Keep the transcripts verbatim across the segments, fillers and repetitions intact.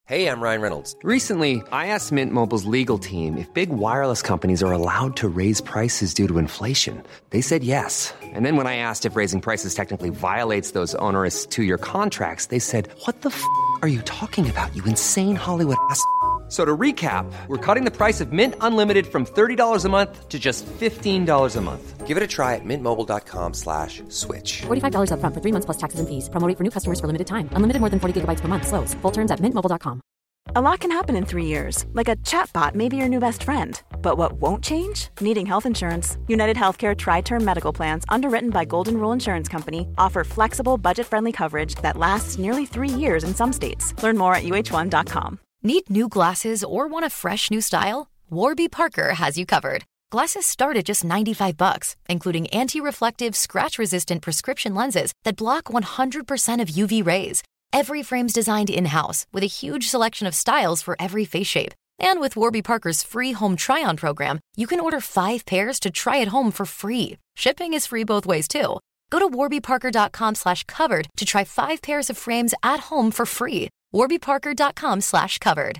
Hey, I'm Ryan Reynolds. Recently, I asked Mint Mobile's legal team if big wireless companies are allowed to raise prices due to inflation. They said yes. And then when I asked if raising prices technically violates those onerous two-year contracts, they said, "What the f*** are you talking about, you insane Hollywood ass?" So to recap, we're cutting the price of Mint Unlimited from thirty dollars a month to just fifteen dollars a month. Give it a try at mintmobile.com slash switch. forty-five dollars up front for three months plus taxes and fees. Promo rate for new customers for limited time. Unlimited more than forty gigabytes per month. Slows full terms at mint mobile dot com. A lot can happen in three years, like a chatbot may be your new best friend. But what won't change? Needing health insurance. United Healthcare Tri-Term Medical Plans, underwritten by Golden Rule Insurance Company, offer flexible, budget-friendly coverage that lasts nearly three years in some states. Learn more at U H one dot com. Need new glasses or want a fresh new style? Warby Parker has you covered. Glasses start at just ninety-five bucks, including anti-reflective, scratch-resistant prescription lenses that block one hundred percent of U V rays. Every frame's designed in-house with a huge selection of styles for every face shape. And with Warby Parker's free home try-on program, you can order five pairs to try at home for free. Shipping is free both ways, too. Go to warbyparker.com slash covered to try five pairs of frames at home for free. warbyparker.com slash covered.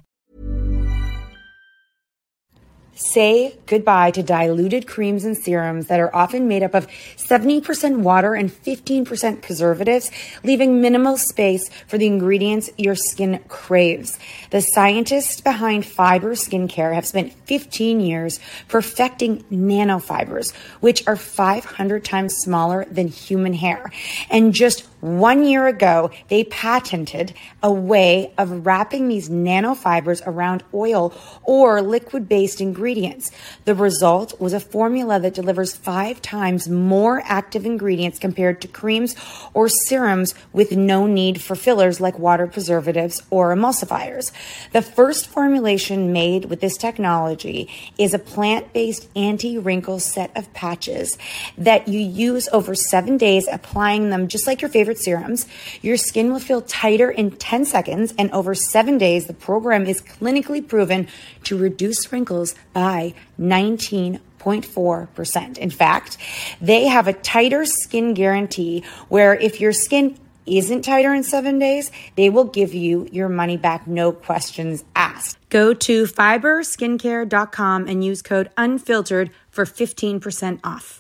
Say goodbye to diluted creams and serums that are often made up of seventy percent water and fifteen percent preservatives, leaving minimal space for the ingredients your skin craves. The scientists behind Fiber Skincare have spent fifteen years perfecting nanofibers, which are five hundred times smaller than human hair. And just one year ago, they patented a way of wrapping these nanofibers around oil or liquid-based ingredients. The result was a formula that delivers five times more active ingredients compared to creams or serums with no need for fillers like water preservatives or emulsifiers. The first formulation made with this technology is a plant-based anti-wrinkle set of patches that you use over seven days, applying them just like your favorite serums. Your skin will feel tighter in ten seconds, and over seven days, the program is clinically proven to reduce wrinkles by nineteen point four percent. In fact, they have a tighter skin guarantee where if your skin isn't tighter in seven days, they will give you your money back, no questions asked. Go to fiber skincare dot com and use code UNFILTERED for fifteen percent off.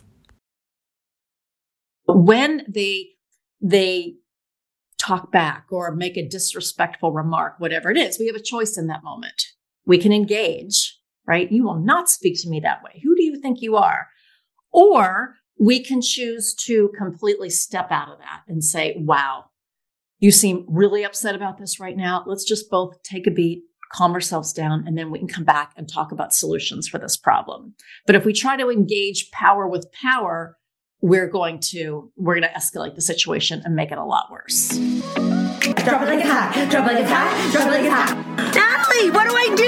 When they they talk back or make a disrespectful remark, whatever it is, we have a choice in that moment. We can engage, right? You will not speak to me that way. Who do you think you are? Or we can choose to completely step out of that and say, wow, you seem really upset about this right now. Let's just both take a beat, calm ourselves down, and then we can come back and talk about solutions for this problem. But if we try to engage power with power, we're going to, we're going to escalate the situation and make it a lot worse. Drop it like it's hot. Drop it like it's hot. Drop it like it's hot. Natalie, what do I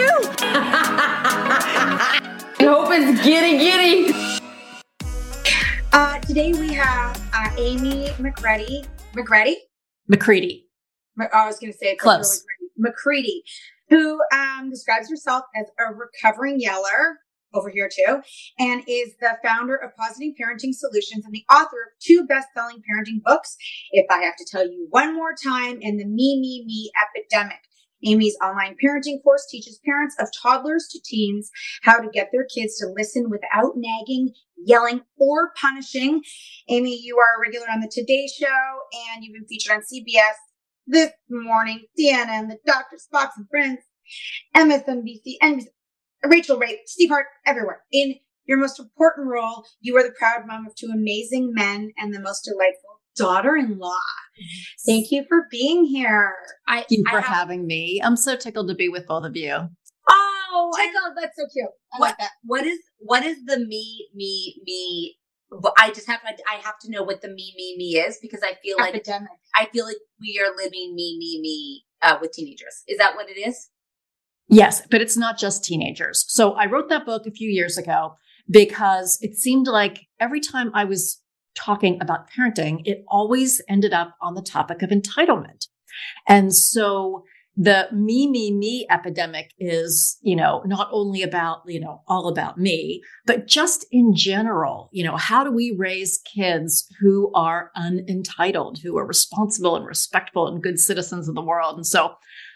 do? I hope it's giddy giddy. Uh, today we have uh, Amy McCready. McCready? McCready. I was going to say it close. Really McCready, who um, describes herself as a recovering yeller over here too, and is the founder of Positive Parenting Solutions and the author of two best-selling parenting books. If I have to tell you one more time, and the Me, Me, Me epidemic. Amy's online parenting course teaches parents of toddlers to teens how to get their kids to listen without nagging, yelling, or punishing. Amy, you are a regular on the Today Show, and you've been featured on C B S This Morning, C N N, The Doctors, Fox and Friends, M S N B C, N B C, Rachel Ray, Steve Hart, everywhere. In your most important role, you are the proud mom of two amazing men and the most delightful daughter-in-law. Thank you for being here. I, Thank you for I have, having me. I'm so tickled to be with both of you. Oh, tickled. That's so cute. I what, like that. What is, what is the me, me, me? I just have to, I have to know what the me, me, me is, because I feel like, Epidemic. I feel like we are living me, me, me, uh, with teenagers. Is that what it is? Yes, but it's not just teenagers. So I wrote that book a few years ago because it seemed like every time I was talking about parenting, it always ended up on the topic of entitlement. And so the me, me, me epidemic is, you know, not only about, you know, all about me, but just in general, you know, how do we raise kids who are unentitled, who are responsible and respectful and good citizens of the world? And so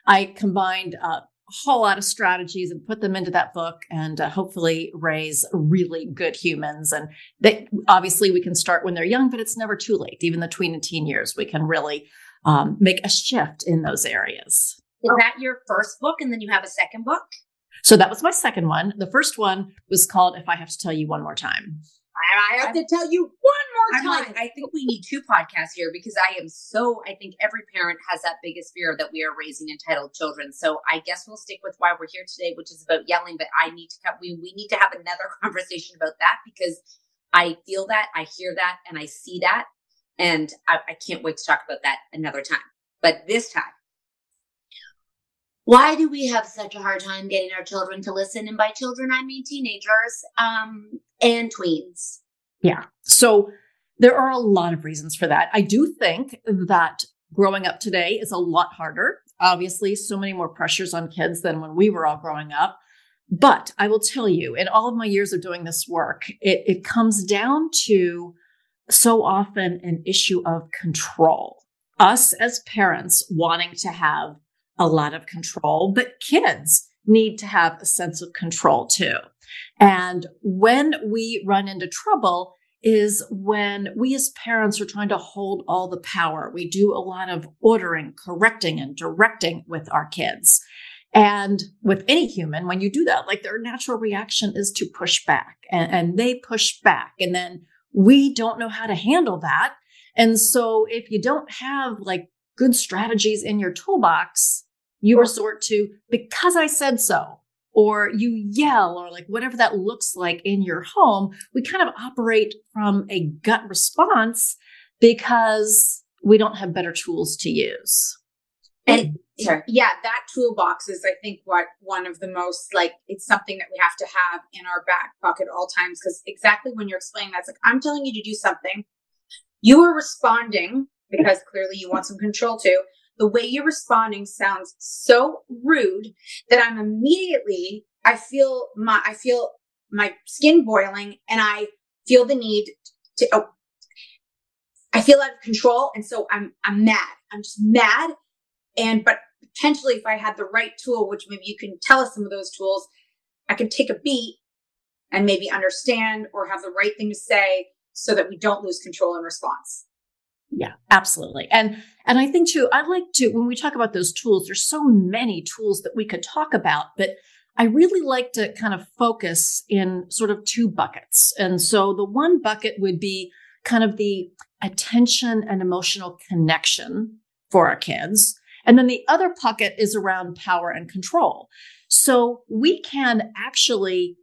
I combined uh, a whole lot of strategies and put them into that book, and uh, hopefully raise really good humans. And they, obviously we can start when they're young, but it's never too late. Even the tween and teen years, we can really um, make a shift in those areas. Is that your first book? And then you have a second book? So that was my second one. The first one was called If I Have to Tell You One More Time. I have to tell you one more I'm time. like, I think we need two podcasts here because I am so, I think every parent has that biggest fear that we are raising entitled children. So I guess we'll stick with why we're here today, which is about yelling, but I need to cut, we, we need to have another conversation about that because I feel that, I hear that, and I see that. And I, I can't wait to talk about that another time. But this time, why do we have such a hard time getting our children to listen? And by children, I mean teenagers um, and tweens. Yeah. So there are a lot of reasons for that. I do think that growing up today is a lot harder. Obviously, so many more pressures on kids than when we were all growing up. But I will tell you, in all of my years of doing this work, it, it comes down to so often an issue of control. Us as parents wanting to have a lot of control, but kids need to have a sense of control too. And when we run into trouble is when we as parents are trying to hold all the power. We do a lot of ordering, correcting, and directing with our kids. And with any human, when you do that, like their natural reaction is to push back, and, and they push back. And then we don't know how to handle that. And so if you don't have like good strategies in your toolbox, you resort to, because I said so, or you yell, or like whatever that looks like in your home. We kind of operate from a gut response because we don't have better tools to use. And sorry. yeah, that toolbox is, I think, what one of the most, like, it's something that we have to have in our back pocket at all times. Because exactly when you're explaining that, it's like, I'm telling you to do something. You are responding because clearly you want some control too. The way you're responding sounds so rude that I'm immediately, I feel my, I feel my skin boiling, and I feel the need to, oh, I feel out of control. And so I'm, I'm mad. I'm just mad. And, but potentially if I had the right tool, which maybe you can tell us some of those tools, I can take a beat and maybe understand or have the right thing to say so that we don't lose control in response. Yeah, absolutely. And, and I think too, I like to, when we talk about those tools, there's so many tools that we could talk about, but I really like to kind of focus in sort of two buckets. And so the one bucket would be kind of the attention and emotional connection for our kids. And then the other bucket is around power and control. So we can actually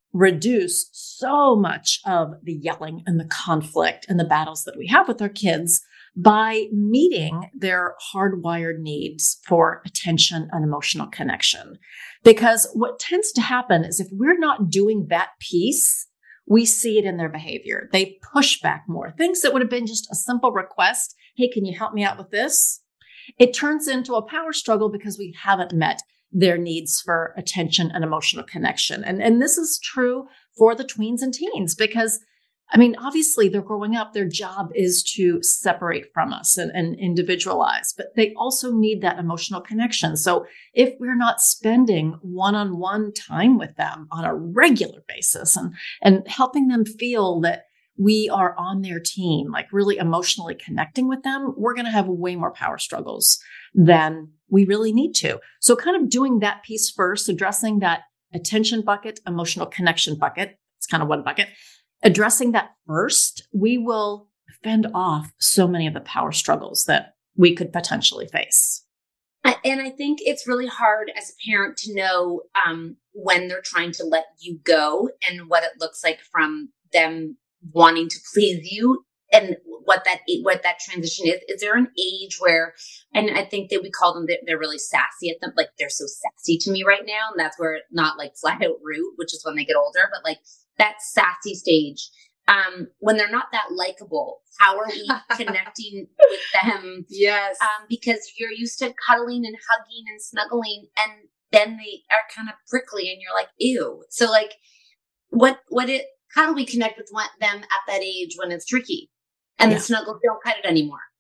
reduce so much of the yelling and the conflict and the battles that we have with our kids by meeting their hardwired needs for attention and emotional connection. Because what tends to happen is if we're not doing that piece, we see it in their behavior. They push back more. Things that would have been just a simple request, hey, can you help me out with this? It turns into a power struggle because we haven't met their needs for attention and emotional connection. And, and this is true for the tweens and teens because, I mean, obviously they're growing up. Their job is to separate from us and, and individualize, but they also need that emotional connection. So if we're not spending one-on-one time with them on a regular basis and, and helping them feel that we are on their team, like really emotionally connecting with them, we're going to have way more power struggles than we really need to. So kind of doing that piece first, addressing that attention bucket, emotional connection bucket, it's kind of one bucket, addressing that first, we will fend off so many of the power struggles that we could potentially face. And I think it's really hard as a parent to know um, when they're trying to let you go and what it looks like from them wanting to please you and what that what that transition is. Is there an age where, and I think that we call them, they're really sassy at them, like they're so sassy to me right now. And that's where not like flat out rude, which is when they get older, but like that sassy stage. Um, when they're not that likable, how are we connecting with them? Yes. Um, because you're used to cuddling and hugging and snuggling, and then they are kind of prickly and you're like, ew. So like what, what it, how do we connect with them at that age when it's tricky and yeah. the snuggles don't cut it anymore?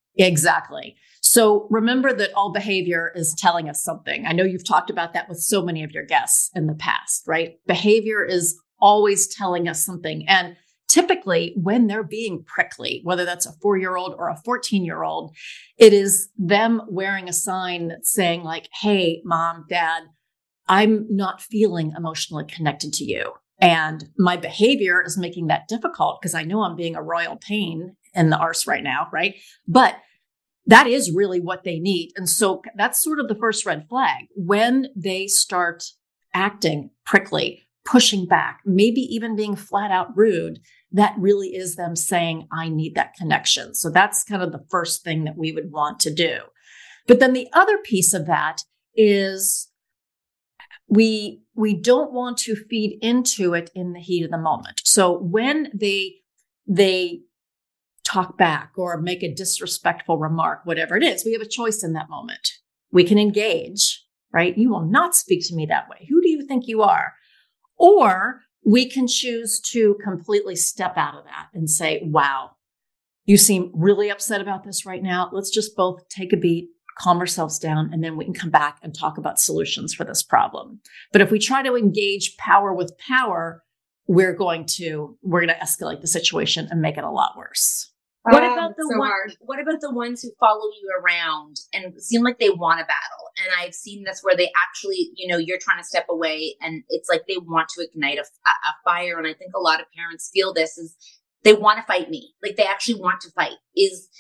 Exactly. So remember that all behavior is telling us something. I know you've talked about that with so many of your guests in the past, right? Behavior is always telling us something. And typically when they're being prickly, whether that's a four-year-old or a fourteen-year-old, it is them wearing a sign that's saying like, hey, mom, dad, I'm not feeling emotionally connected to you. And my behavior is making that difficult because I know I'm being a royal pain in the arse right now, right? But that is really what they need. And so that's sort of the first red flag. When they start acting prickly, pushing back, maybe even being flat out rude, that really is them saying, I need that connection. So that's kind of the first thing that we would want to do. But then the other piece of that is we, we don't want to feed into it in the heat of the moment. So when they, they talk back or make a disrespectful remark, whatever it is, we have a choice in that moment. We can engage, right? You will not speak to me that way. Who do you think you are? Or we can choose to completely step out of that and say, wow, you seem really upset about this right now. Let's just both take a beat, calm ourselves down, and then we can come back and talk about solutions for this problem. But if we try to engage power with power, we're going to, we're going to escalate the situation and make it a lot worse. What Um, about the so one, hard. what about the ones who follow you around and seem like they want a battle? And I've seen this where they actually, you know, you're trying to step away and it's like they want to ignite a, a fire. And I think a lot of parents feel this is they want to fight me. Like they actually want to fight. Is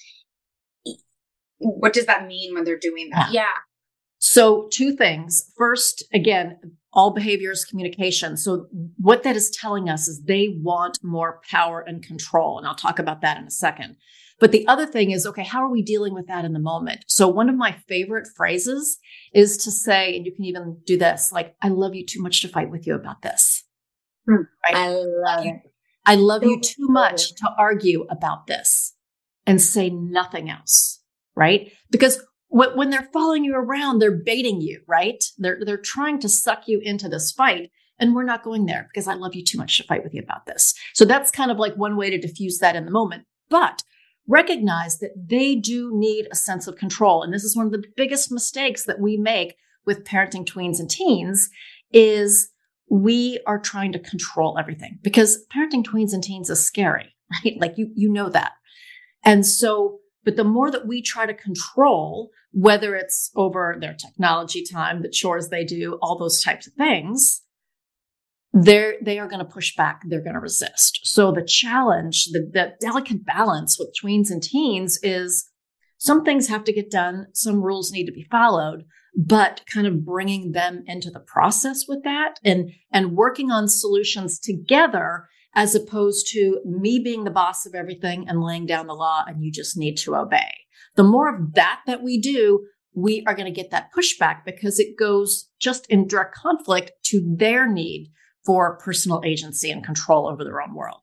What does that mean when they're doing that? yeah. So two things. First, again, all behavior is communication. So what that is telling us is they want more power and control. And I'll talk about that in a second. But the other thing is, okay, how are we dealing with that in the moment? So one of my favorite phrases is to say, and you can even do this, like, I love you too much to fight with you about this. Hmm. Right? I love it. I love you too much to argue about this, and say nothing else, right? Because when they're following you around, they're baiting you, right? They're, they're trying to suck you into this fight. And we're not going there because I love you too much to fight with you about this. So that's kind of like one way to diffuse that in the moment. But recognize that they do need a sense of control. And this is one of the biggest mistakes that we make with parenting tweens and teens is we are trying to control everything because parenting tweens and teens is scary, right? Like you, you know that. And so But the more that we try to control, whether it's over their technology time, the chores they do, all those types of things, they're, they are going to push back. They're going to resist. So the challenge, the, the delicate balance with tweens and teens is some things have to get done. Some rules need to be followed, but kind of bringing them into the process with that and, and working on solutions together as opposed to me being the boss of everything and laying down the law and you just need to obey. The more of that that we do, we are going to get that pushback because it goes just in direct conflict to their need for personal agency and control over their own world.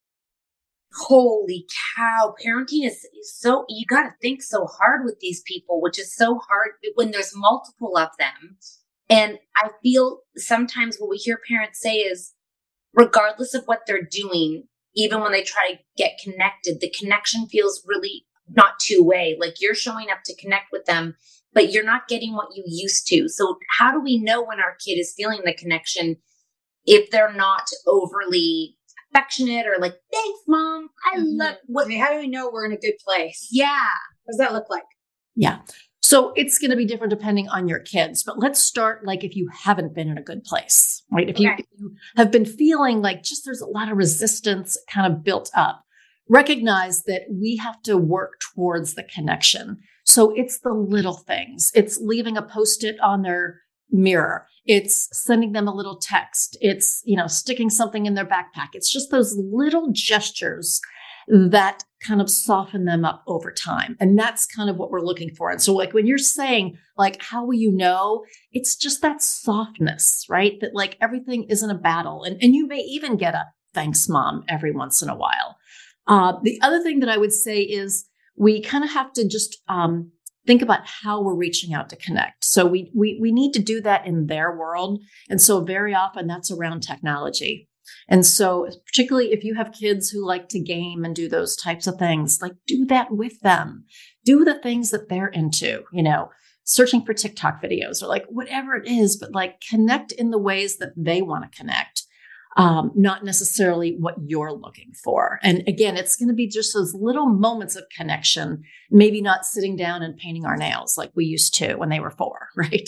Holy cow. Parenting is so, you got to think so hard with these people, which is so hard when there's multiple of them. And I feel sometimes what we hear parents say is, regardless of what they're doing, even when they try to get connected, the connection feels really not two-way. Like you're showing up to connect with them, but you're not getting what you used to. So how do we know when our kid is feeling the connection if they're not overly affectionate or like, thanks, mom. I Mm-hmm. love what. I mean, how do we know we're in a good place? Yeah. What does that look like? Yeah. So it's going to be different depending on your kids, but let's start like if you haven't been in a good place, right? If, Okay. you, if you have been feeling like just there's a lot of resistance kind of built up, recognize that we have to work towards the connection. So it's the little things. It's leaving a Post-it on their mirror. It's sending them a little text. It's, you know, sticking something in their backpack. It's just those little gestures that kind of soften them up over time. And that's kind of what we're looking for. And so like when you're saying like, how will you know? It's just that softness, right? That like everything isn't a battle. And, and you may even get a thanks, mom, every once in a while. Uh, the other thing that I would say is we kind of have to just um, think about how we're reaching out to connect. So we, we, we need to do that in their world. And so very often that's around technology. And so particularly if you have kids who like to game and do those types of things, like do that with them. Do the things that they're into, you know, searching for TikTok videos or like whatever it is, but like connect in the ways that they want to connect. Um, not necessarily what you're looking for. And again, it's going to be just those little moments of connection, maybe not sitting down and painting our nails like we used to when they were four, right?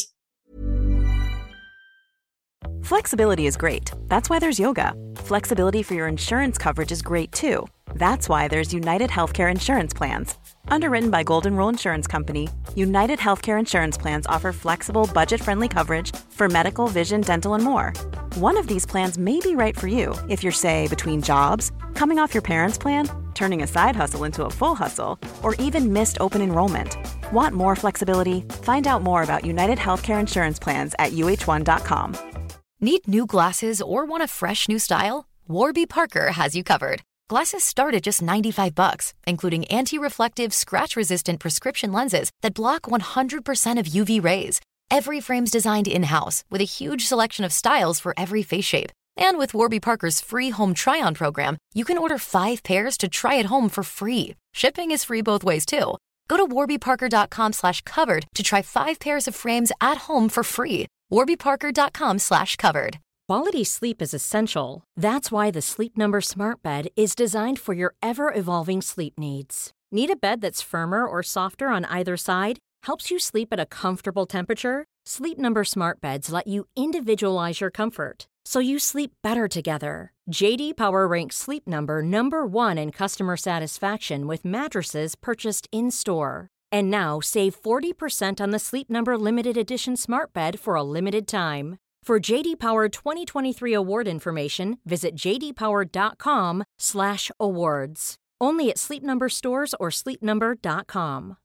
Flexibility is great. That's why there's yoga. Flexibility for your insurance coverage is great too. That's why there's United Healthcare Insurance Plans. Underwritten by Golden Rule Insurance Company, United Healthcare Insurance Plans offer flexible, budget-friendly coverage for medical, vision, dental, and more. One of these plans may be right for you if you're, say, between jobs, coming off your parents' plan, turning a side hustle into a full hustle, or even missed open enrollment. Want more flexibility? Find out more about United Healthcare Insurance Plans at U H one dot com. Need new glasses or want a fresh new style? Warby Parker has you covered. Glasses start at just ninety-five bucks, including anti-reflective, scratch-resistant prescription lenses that block one hundred percent of U V rays. Every frame's designed in-house with a huge selection of styles for every face shape. And with Warby Parker's free home try-on program, you can order five pairs to try at home for free. Shipping is free both ways, too. Go to warbyparker.com slash covered to try five pairs of frames at home for free. warbyparker.com slash covered. Quality sleep is essential. That's why the Sleep Number Smart Bed is designed for your ever-evolving sleep needs. Need a bed that's firmer or softer on either side? Helps you sleep at a comfortable temperature? Sleep Number Smart Beds let you individualize your comfort, so you sleep better together. J D Power ranks Sleep Number number one in customer satisfaction with mattresses purchased in-store. And now save forty percent on the Sleep Number Limited Edition Smart Bed for a limited time. For J D Power twenty twenty-three award information, visit jdpower.com slash awards. Only at Sleep Number stores or sleep number dot com.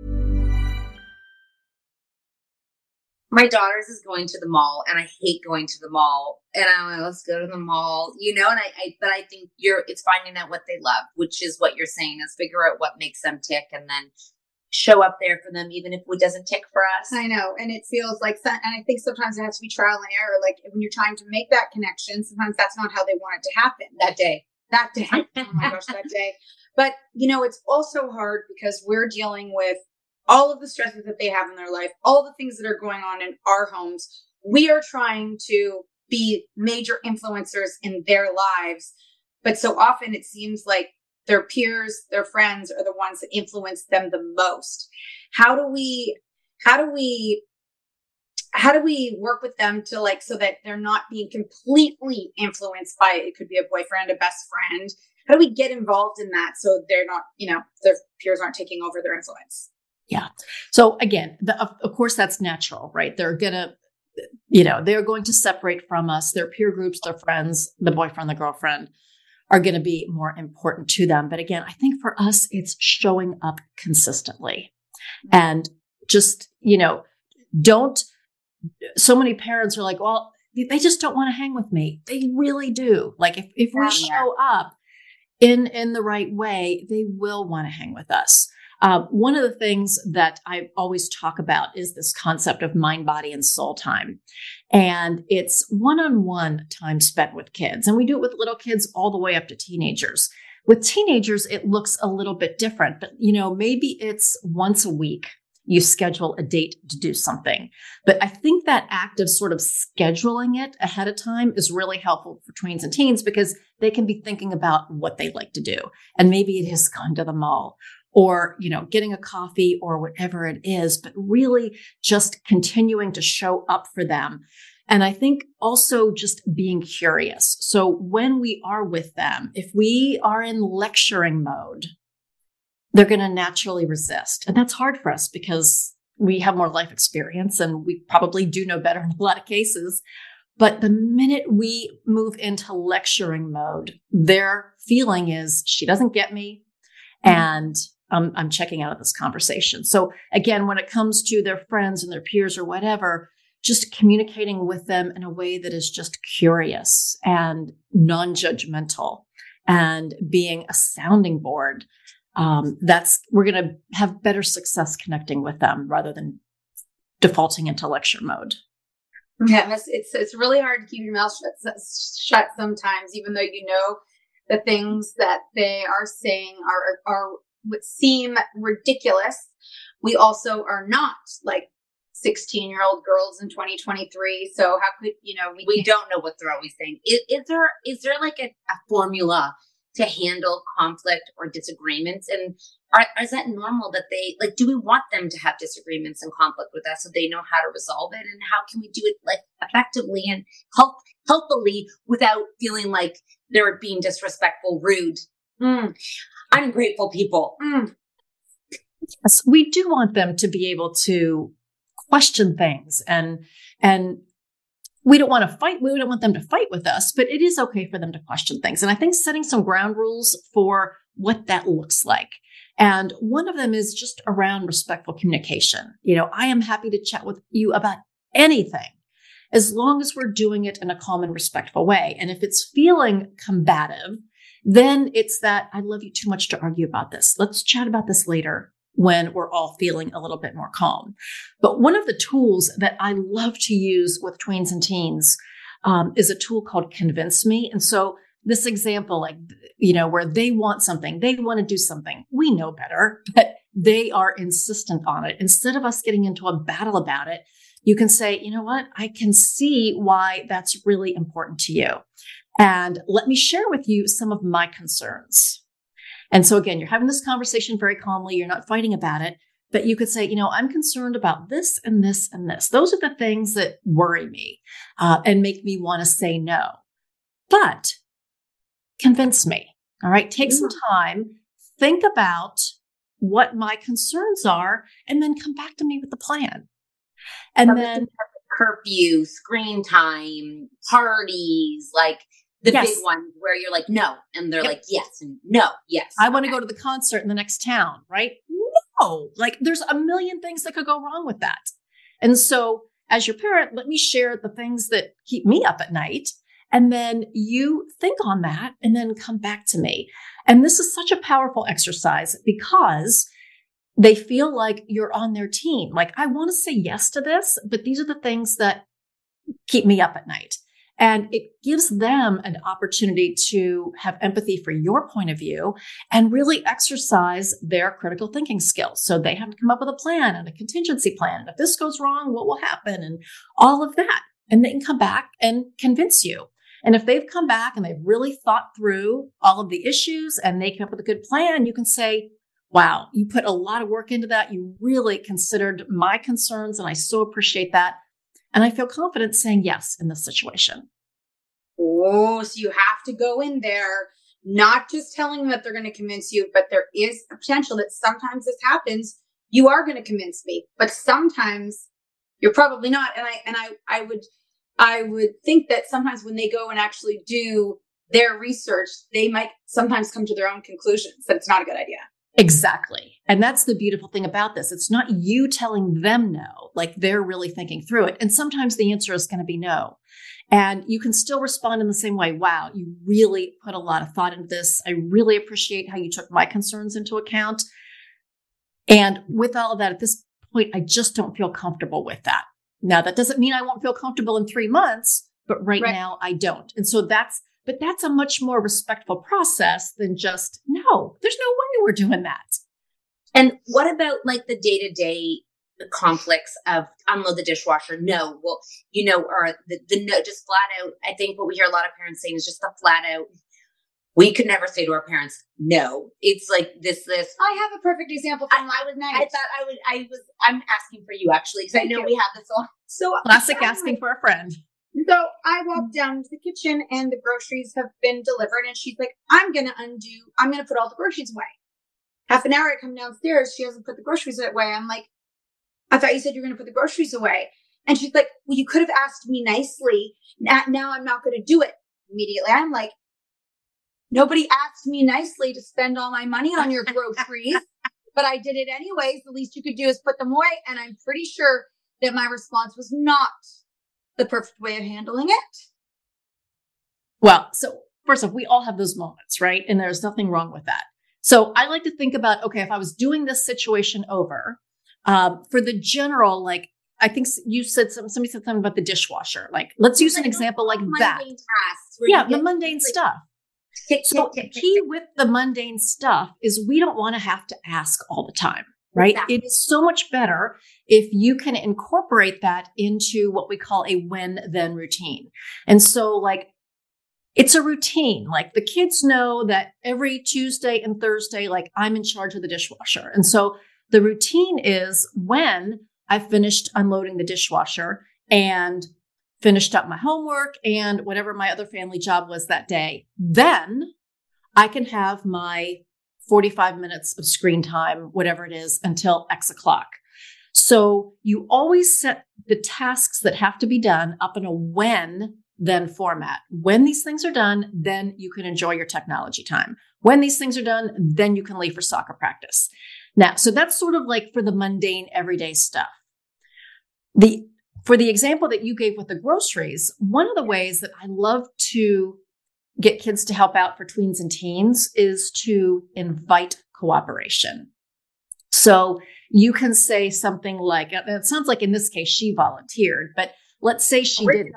My daughter's is going to the mall, and I hate going to the mall. And I'm like, let's go to the mall, you know. And I, I, but I think you're, it's finding out what they love, which is what you're saying, is figure out what makes them tick, and then show up there for them, even if it doesn't tick for us. I know. And it feels like, and I think sometimes it has to be trial and error. Like when you're trying to make that connection, sometimes that's not how they want it to happen that day, that day. Oh my gosh, that day. But you know, it's also hard because we're dealing with all of the stresses that they have in their life, all the things that are going on in our homes. We are trying to be major influencers in their lives. But so often it seems like their peers, their friends are the ones that influence them the most. How do we, how do we, how do we work with them to like, so that they're not being completely influenced by, it could be a boyfriend, a best friend. How do we get involved in that so they're not, you know, their peers aren't taking over their influence? Yeah. So again, the, of, of course that's natural, right? They're going to, you know, they're going to separate from us. Their peer groups, their friends, the boyfriend, the girlfriend are going to be more important to them. But again, I think for us, it's showing up consistently and just, you know, don't, so many parents are like, well, they just don't want to hang with me. They really do. Like if, if we show up in, in the right way, they will want to hang with us. Uh, one of the things that I always talk about is this concept of mind, body, and soul time. And it's one-on-one time spent with kids. And we do it with little kids all the way up to teenagers. With teenagers, it looks a little bit different, but you know, maybe it's once a week you schedule a date to do something. But I think that act of sort of scheduling it ahead of time is really helpful for tweens and teens because they can be thinking about what they like to do. And maybe it is going to the mall, or, you know, getting a coffee or whatever it is, but really just continuing to show up for them. And I think also just being curious. So when we are with them, if we are in lecturing mode, they're going to naturally resist. And that's hard for us because we have more life experience and we probably do know better in a lot of cases. But the minute we move into lecturing mode, their feeling is she doesn't get me. And Um, I'm checking out of this conversation. So again, when it comes to their friends and their peers or whatever, just communicating with them in a way that is just curious and non-judgmental and being a sounding board. Um, that's, we're going to have better success connecting with them rather than defaulting into lecture mode. Yeah, it's, it's it's really hard to keep your mouth shut, shut sometimes, even though you know the things that they are saying are are would seem ridiculous. We also are not like sixteen-year-old girls in twenty twenty-three. So how could, you know, we, we don't know what they're always saying. Is, is there is there like a, a formula to handle conflict or disagreements? And are, is that normal that they, like, do we want them to have disagreements and conflict with us so they know how to resolve it? And how can we do it like effectively and help, helpfully without feeling like they're being disrespectful, rude, mm. ungrateful people? Mm. Yes, we do want them to be able to question things, and and we don't want to fight. We don't want them to fight with us, but it is okay for them to question things. And I think setting some ground rules for what that looks like. And one of them is just around respectful communication. You know, I am happy to chat with you about anything as long as we're doing it in a calm and respectful way. And if it's feeling combative, then it's that I love you too much to argue about this. Let's chat about this later when we're all feeling a little bit more calm. But one of the tools that I love to use with tweens and teens um, is a tool called Convince Me. And so this example, like, you know, where they want something, they want to do something, we know better, but they are insistent on it. Instead of us getting into a battle about it, you can say, you know what, I can see why that's really important to you. And let me share with you some of my concerns. And so again, you're having this conversation very calmly. You're not fighting about it, but you could say, you know, I'm concerned about this and this and this. Those are the things that worry me uh, and make me want to say no. But convince me. All right. Take some time, think about what my concerns are, and then come back to me with the plan. And then curfew, screen time, parties, like the yes. big ones where you're like, no. And they're Yep. like, yes. And no, yes. I want to go to the concert in the next town, right? No, like there's a million things that could go wrong with that. And so as your parent, let me share the things that keep me up at night. And then you think on that and then come back to me. And this is such a powerful exercise because they feel like you're on their team. Like, I want to say yes to this, but these are the things that keep me up at night. And it gives them an opportunity to have empathy for your point of view and really exercise their critical thinking skills. So they have to come up with a plan and a contingency plan. And if this goes wrong, what will happen? And all of that. And they can come back and convince you. And if they've come back and they've really thought through all of the issues and they come up with a good plan, you can say, wow, you put a lot of work into that. You really considered my concerns, and I so appreciate that. And I feel confident saying yes in this situation. Oh, so you have to go in there, not just telling them that they're going to convince you, but there is a potential that sometimes this happens. You are going to convince me, but sometimes you're probably not. And I, and I, I would, I would think that sometimes when they go and actually do their research, they might sometimes come to their own conclusions that it's not a good idea. Exactly. And that's the beautiful thing about this. It's not you telling them no, like they're really thinking through it. And sometimes the answer is going to be no. And you can still respond in the same way. Wow, you really put a lot of thought into this. I really appreciate how you took my concerns into account. And with all of that, at this point, I just don't feel comfortable with that. Now, that doesn't mean I won't feel comfortable in three months, but right, right. now I don't. And so that's, but that's a much more respectful process than just, no, there's no way we're doing that. And what about like the day-to-day conflicts of unload the dishwasher? No, well, you know, or the, the no, just flat out. I think what we hear a lot of parents saying is just the flat out. We could never say to our parents, no. It's like this, this. I have a perfect example from I, last night. I thought I would, I was, I'm asking for you actually, because I know you. we have this all. So classic asking for a friend. So I walked down to the kitchen and the groceries have been delivered. And she's like, I'm going to undo, I'm going to put all the groceries away. Half an hour I come downstairs. She hasn't put the groceries away. I'm like, I thought you said you were going to put the groceries away. And she's like, well, you could have asked me nicely. Now, now I'm not going to do it immediately. I'm like, nobody asked me nicely to spend all my money on your groceries, but I did it anyways. The least you could do is put them away. And I'm pretty sure that my response was not the perfect way of handling it. Well, so first off, we all have those moments, right? And there's nothing wrong with that. So I like to think about, okay, if I was doing this situation over, um, for the general, like, I think you said some, somebody said something about the dishwasher. Like, let's use an example like that. Tasks Yeah, the mundane like, stuff. Tick, so tick, tick, the key tick, with the mundane stuff is we don't want to have to ask all the time, right? Exactly. It is so much better if you can incorporate that into what we call a when-then routine. And so like, it's a routine. Like the kids know that every Tuesday and Thursday, like I'm in charge of the dishwasher. And so the routine is when I've finished unloading the dishwasher and finished up my homework and whatever my other family job was that day, then I can have my forty-five minutes of screen time, whatever it is, until X o'clock. So you always set the tasks that have to be done up in a when then format. When these things are done, then you can enjoy your technology time. When these things are done, then you can leave for soccer practice. Now, so that's sort of like for the mundane everyday stuff. The For the example that you gave with the groceries, one of the ways that I love to get kids to help out for tweens and teens is to invite cooperation. So you can say something like, it sounds like in this case, she volunteered, but let's say she didn't.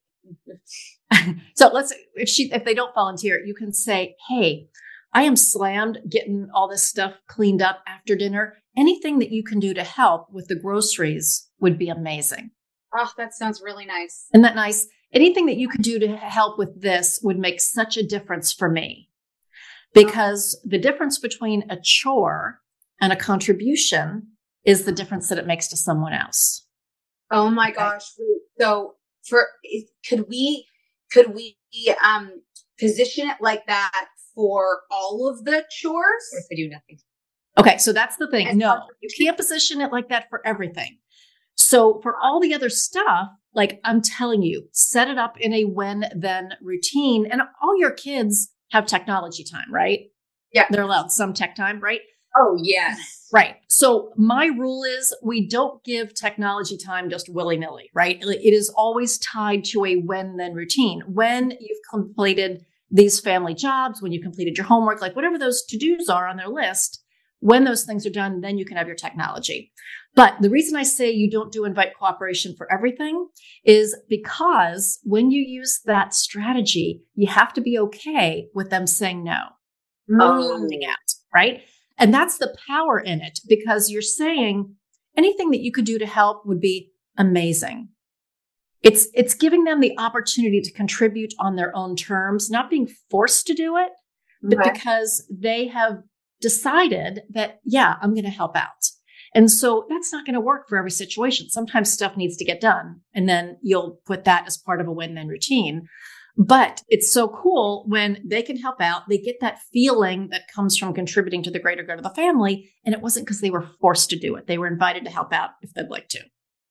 So let's, if she, if they don't volunteer, you can say, hey, I am slammed getting all this stuff cleaned up after dinner. Anything that you can do to help with the groceries would be amazing. Oh, that sounds really nice. Isn't that nice? Anything that you could do to help with this would make such a difference for me. Because the difference between a chore and a contribution is the difference that it makes to someone else. Oh my gosh. So for, could we, could we um, position it like that for all of the chores? Or if we do nothing. Okay. So that's the thing. And no, you can't position it like that for everything. So for all the other stuff, like I'm telling you, set it up in a when then routine, and all your kids have technology time, right? Yeah. They're allowed some tech time, right? Oh, yes. Right. So my rule is we don't give technology time just willy-nilly, right? It is always tied to a when then routine. When you've completed these family jobs, when you completed your homework, like whatever those to-dos are on their list, when those things are done, then you can have your technology. But the reason I say you don't do invite cooperation for everything is because when you use that strategy, you have to be okay with them saying no, opting out, right? And that's the power in it, because you're saying anything that you could do to help would be amazing. It's, it's giving them the opportunity to contribute on their own terms, not being forced to do it, but Okay. because they have decided that, yeah, I'm going to help out. And so that's not going to work for every situation. Sometimes stuff needs to get done, and then you'll put that as part of a when-then routine. But it's so cool when they can help out. They get that feeling that comes from contributing to the greater good of the family. And it wasn't because they were forced to do it. They were invited to help out if they'd like to.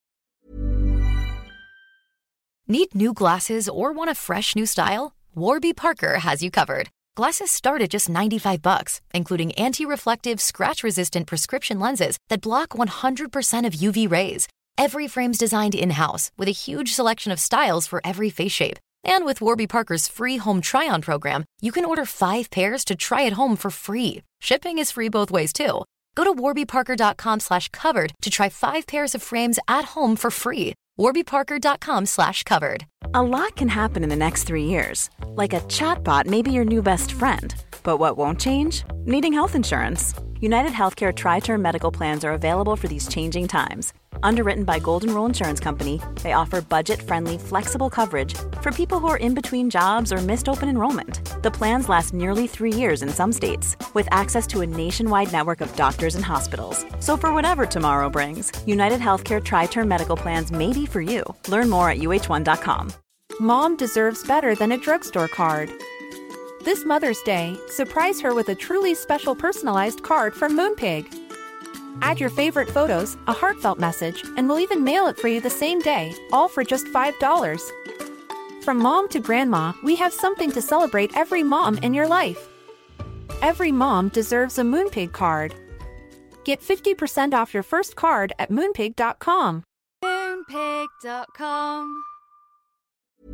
Need new glasses or want a fresh new style? Warby Parker has you covered. Glasses start at just ninety-five bucks, including anti-reflective, scratch-resistant prescription lenses that block one hundred percent of U V rays. Every frame's designed in-house with a huge selection of styles for every face shape. And with Warby Parker's free home try-on program, you can order five pairs to try at home for free. Shipping is free both ways, too. Go to warbyparker.com slash covered to try five pairs of frames at home for free. warbyparker.com slash covered. A lot can happen in the next three years. Like a chatbot may be your new best friend. But what won't change? Needing health insurance. United Healthcare Tri-Term Medical Plans are available for these changing times. Underwritten by Golden Rule Insurance Company, they offer budget-friendly, flexible coverage for people who are in between jobs or missed open enrollment. The plans last nearly three years in some states, with access to a nationwide network of doctors and hospitals. So for whatever tomorrow brings, United Healthcare Tri-Term Medical Plans may be for you. Learn more at U H one dot com. Mom deserves better than a drugstore card. This Mother's Day, surprise her with a truly special personalized card from Moonpig. Add your favorite photos, a heartfelt message, and we'll even mail it for you the same day, all for just five dollars. From mom to grandma, we have something to celebrate every mom in your life. Every mom deserves a Moonpig card. Get fifty percent off your first card at moonpig dot com. moonpig dot com.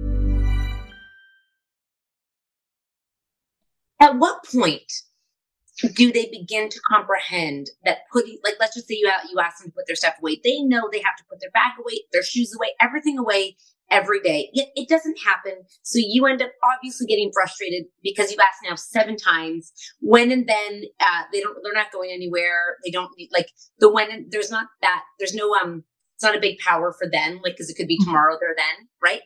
At what point do they begin to comprehend that putting, like, let's just say you, you ask them to put their stuff away. They know they have to put their bag away, their shoes away, everything away every day. Yet it doesn't happen. So you end up obviously getting frustrated because you've asked now seven times when and then, uh, they don't, they're not going anywhere. They don't need, like, the when, and there's not that, there's no, um, it's not a big power for them, like, cause it could be tomorrow, they're then, right?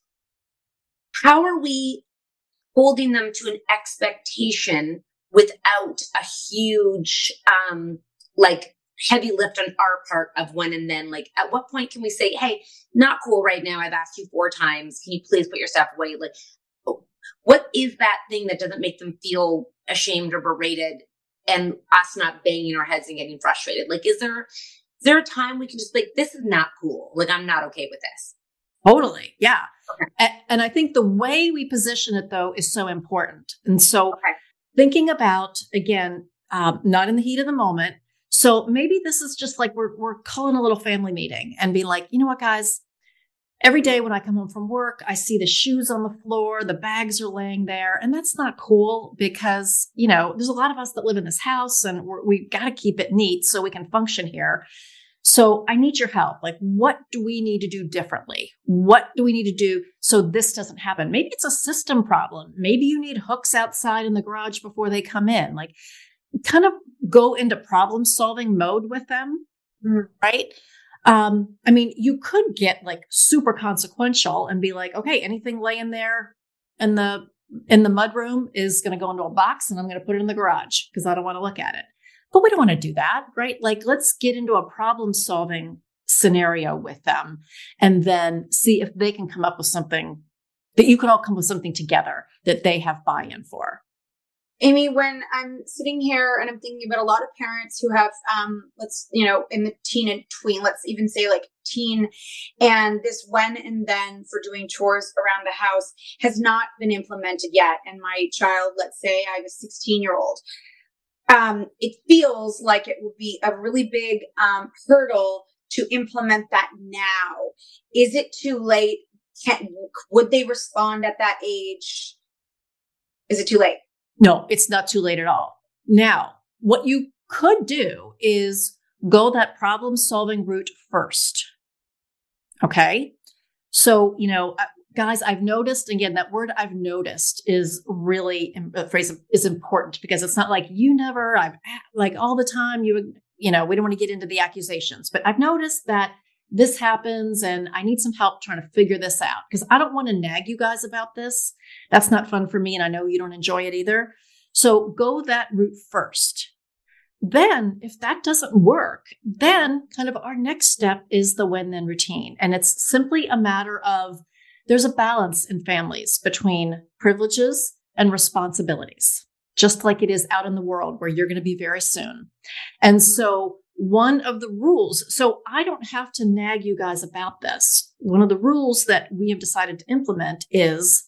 How are we holding them to an expectation without a huge, um, like heavy lift on our part of when and then? Like, at what point can we say, hey, not cool right now. I've asked you four times. Can you please put your stuff away? Like, what is that thing that doesn't make them feel ashamed or berated and us not banging our heads and getting frustrated? Like, is there, is there a time we can just like, this is not cool. Like, I'm not okay with this. Totally. Yeah. Okay. And, and I think the way we position it though is so important. And so Okay. thinking about, again, um, not in the heat of the moment. So maybe this is just like, we're, we're calling a little family meeting and be like, you know what, guys, every day when I come home from work, I see the shoes on the floor, the bags are laying there. And that's not cool because, you know, there's a lot of us that live in this house and we're, we got to keep it neat so we can function here. So I need your help. Like, what do we need to do differently? What do we need to do so this doesn't happen? Maybe it's a system problem. Maybe you need hooks outside in the garage before they come in. Like, kind of go into problem solving mode with them, mm. right? Um, I mean, you could get like super consequential and be like, okay, anything laying there in the in the mudroom is going to go into a box and I'm going to put it in the garage because I don't want to look at it. But we don't want to do that, right? Like, let's get into a problem solving scenario with them and then see if they can come up with something that you can all come with something together that they have buy-in for. Amy, when I'm sitting here and I'm thinking about a lot of parents who have, um, let's, you know, in the teen and tween, let's even say like teen, and this when and then for doing chores around the house has not been implemented yet. And my child, let's say I have a sixteen year old. Um, it feels like it would be a really big um, hurdle to implement that now. Is it too late? Can, would they respond at that age? Is it too late? No, it's not too late at all. Now, what you could do is go that problem solving route first. Okay. So, you know, guys, I've noticed, again, that word I've noticed is really a phrase is important because it's not like you never, I've like all the time you, you know, we don't want to get into the accusations, but I've noticed that this happens and I need some help trying to figure this out because I don't want to nag you guys about this. That's not fun for me. And I know you don't enjoy it either. So go that route first. Then if that doesn't work, then kind of our next step is the when then routine. And it's simply a matter of there's a balance in families between privileges and responsibilities, just like it is out in the world where you're going to be very soon. And so one of the rules, so I don't have to nag you guys about this. One of the rules that we have decided to implement is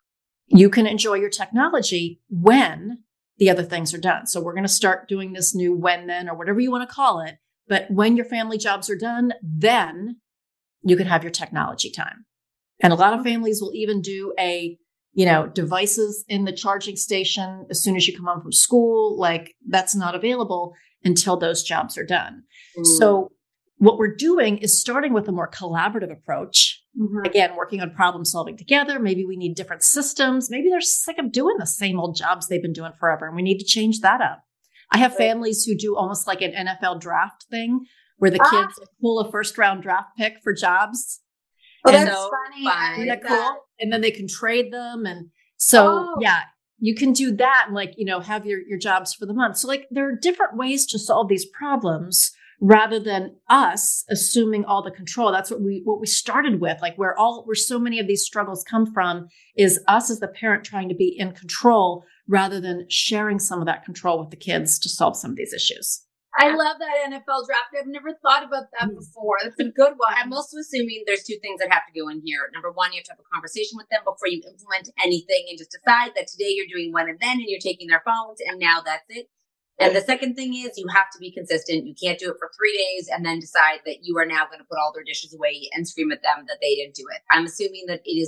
you can enjoy your technology when the other things are done. So we're going to start doing this new when then or whatever you want to call it. But when your family jobs are done, then you can have your technology time. And a lot of families will even do a, you know, devices in the charging station as soon as you come home from school. Like that's not available until those jobs are done. Mm. So what we're doing is starting with a more collaborative approach. Mm-hmm. Again, working on problem solving together. Maybe we need different systems. Maybe they're sick of doing the same old jobs they've been doing forever. And we need to change that up. I have families who do almost like an N F L draft thing where the kids ah. pull a first round draft pick for jobs. Oh, that's so funny. Isn't that cool? That. And then they can trade them. And so, oh. yeah, you can do that and like, you know, have your, your jobs for the month. So like there are different ways to solve these problems rather than us assuming all the control. That's what we, what we started with, like where all, where so many of these struggles come from is us as the parent trying to be in control rather than sharing some of that control with the kids to solve some of these issues. I love that N F L draft. I've never thought about that before. That's a good one. I'm also assuming there's two things that have to go in here. Number one, you have to have a conversation with them before you implement anything and just decide that today you're doing when and then and you're taking their phones and now that's it. And the second thing is you have to be consistent. You can't do it for three days and then decide that you are now going to put all their dishes away and scream at them that they didn't do it. I'm assuming that it is work on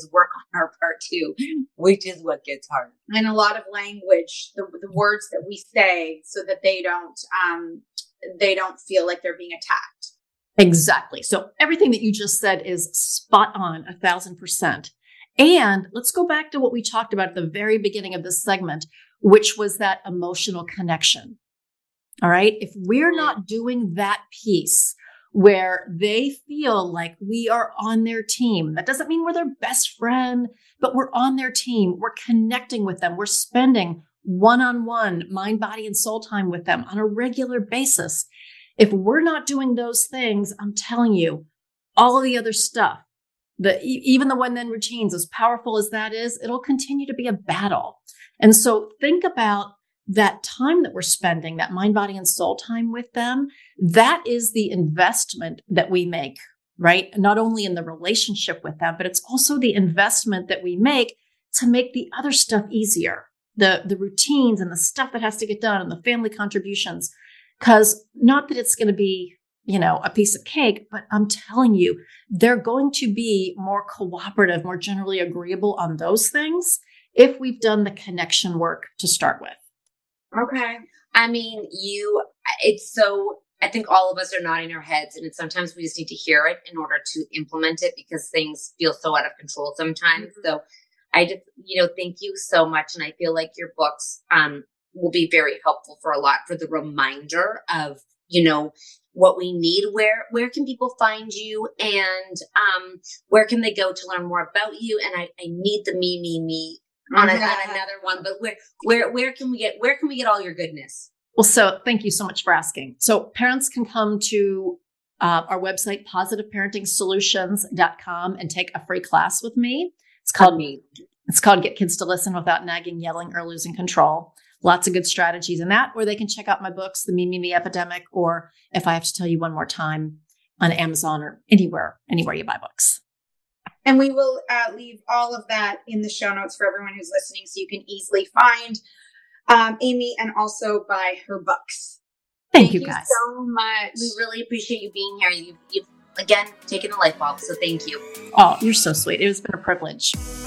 our part too, which is what gets hard. And a lot of language, the, the words that we say so that they don't, um, they don't feel like they're being attacked. Exactly. So everything that you just said is spot on, a thousand percent. And let's go back to what we talked about at the very beginning of this segment, which was that emotional connection. All right. If we're not doing that piece where they feel like we are on their team, that doesn't mean we're their best friend, but we're on their team. We're connecting with them. We're spending one-on-one mind, body, and soul time with them on a regular basis. If we're not doing those things, I'm telling you, all of the other stuff, the, even the one then routines, as powerful as that is, it'll continue to be a battle. And so think about that time that we're spending, that mind, body, and soul time with them. That is the investment that we make, right? Not only in the relationship with them, but it's also the investment that we make to make the other stuff easier. The, the routines and the stuff that has to get done and the family contributions. Because not that it's going to be, you know, a piece of cake, but I'm telling you, they're going to be more cooperative, more generally agreeable on those things if we've done the connection work to start with. Okay. I mean, you, it's so, I think all of us are nodding our heads, and it's sometimes we just need to hear it in order to implement it because things feel so out of control sometimes. Mm-hmm. So I just, you know, thank you so much. And I feel like your books, um, will be very helpful for a lot for the reminder of, you know, what we need. Where, where can people find you, and, um, where can they go to learn more about you? And I, I need the me, me, me on, a, on another one, but where, where, where can we get, where can we get all your goodness? Well, so thank you so much for asking. So parents can come to uh, our website, positive parenting solutions dot com, and take a free class with me. It's called me. It's called Get Kids to Listen Without Nagging, Yelling, or Losing Control. Lots of good strategies in that, or they can check out my books, The Me, Me, Me Epidemic, or if I have to tell you one more time, on Amazon or anywhere, anywhere you buy books. And we will uh, leave all of that in the show notes for everyone who's listening, so you can easily find um, Amy and also buy her books. Thank, thank you, you guys so much. We really appreciate you being here. You've, you've again taken the light bulb, so thank you. Oh, you're so sweet. It has been a privilege.